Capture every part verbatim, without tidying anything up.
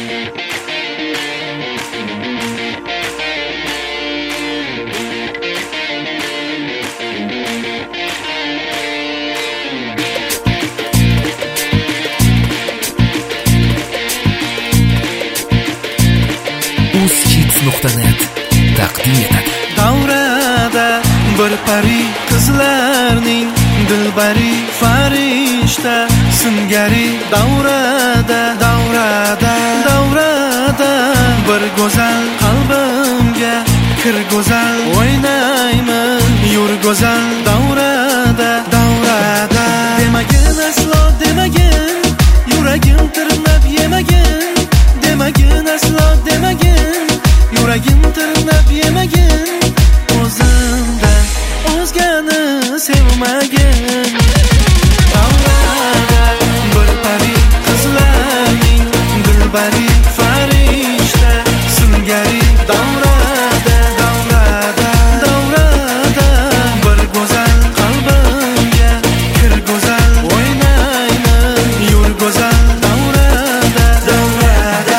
uzhits nuqta net taqdim etadi. Davrada bir pari qizlarning dilbari farishta singari davrada davrada davrada bir go'zal qalbimga kir go'zal o'ynayman yur go'zal davrada davrada demagin aslo demagin yuragim tirnab yemagin demagin aslo demagin yuragim tirnab yemagin o'zimdan o'zgani sevmagin davrada bir pari qizlarning dilbari farishta singari davrada davrada davrada bir go'zal qalbimga kir go'zal o'ynayman yur go'zal davrada davrada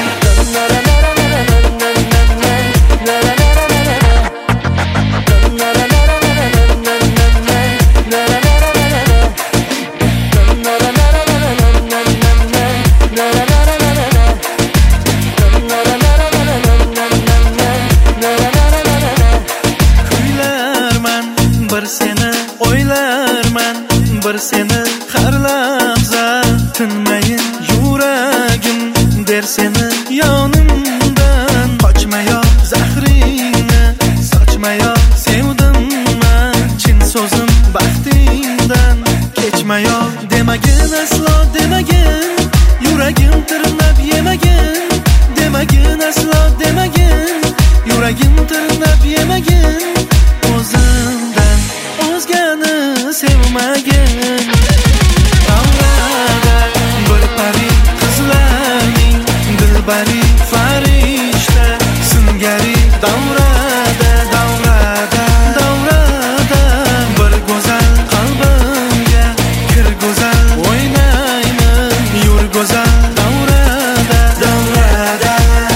bir seni o'ylarman bir seni har lahza tinmayin yuragim der seni yonimdan qochmayoq zahringni sochmayoq sevdim man chin so'zim baxtingdan kechmayoq demagin aslo demagin yuragim tirnab yemagin demagin aslo demagin yuragim tirnab yemagin o'zimdan o'zgani sevmagin davrada bir pari qizlarning dilbari farishta singari davrada davrada davrada bir go'zal qalbimga kir go'zal o'ynayman yur go'zal davrada davrada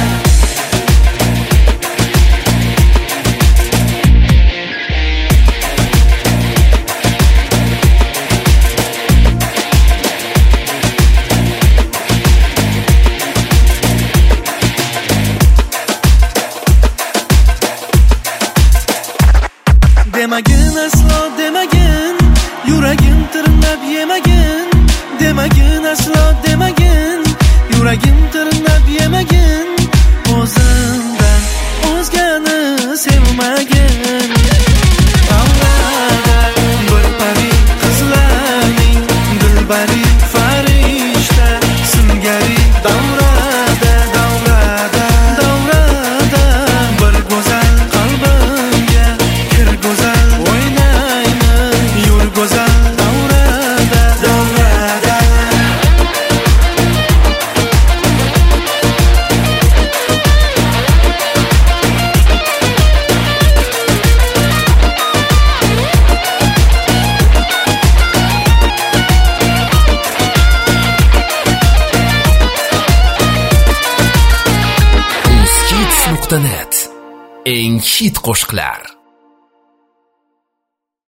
demagin aslo demagin yuragim tirnab yemagin demagin aslo demagin yuragim tirnab yemagin o'zimdan o'zgani sevmagin davrada bir pari qizlarning dilbari farishta singari davrada davrada davrada bir go'zal qalbimga kir go'zal o'ynayman yur go'zal davrada davrada uzhits nuqta net eng hit qo'shiqlar.